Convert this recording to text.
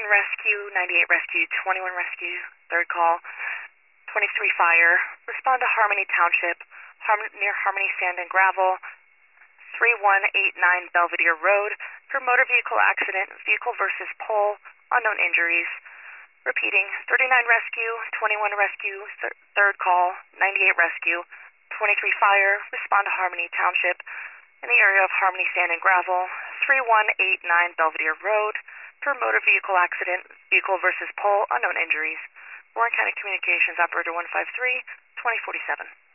Rescue, 98 Rescue, 21 Rescue, third call, 23 Fire. Respond to Harmony Township, near Harmony Sand and Gravel, 3189 Belvedere Road, for motor vehicle accident, vehicle versus pole, unknown injuries. Repeating, 39 Rescue, 21 Rescue, third call, 98 Rescue, 23 Fire. Respond to Harmony Township, in the area of Harmony Sand and Gravel, 3189 Belvedere Road, for motor vehicle accident, vehicle versus pole, unknown injuries. Warren County Communications Operator 153, 2047.